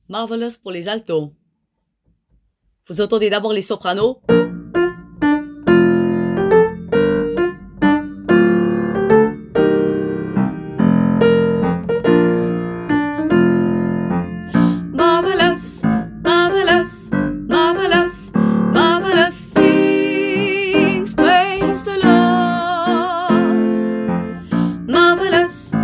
Marvelous pour les altos. Vous entendez d'abord les sopranos. Marvelous, marvelous, marvelous, marvelous things, praise the Lord. Marvelous,